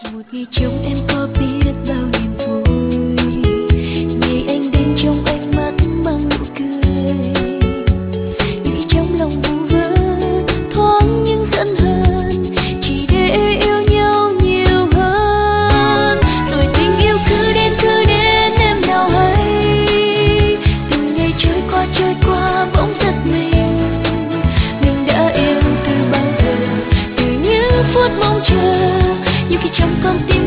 Một ngày trông em có biết bao niềm vui, ngày anh đến trong ánh mắt mang nụ cười, nghĩ trong lòng vu vơ thoáng những giận hờn, chỉ để yêu nhau nhiều hơn. Rồi tình yêu cứ đến em nào hay, từng ngày trôi qua bỗng giật mình đã yêu từ bao giờ, từ những phút mong chờ, nhưng khi trong con tim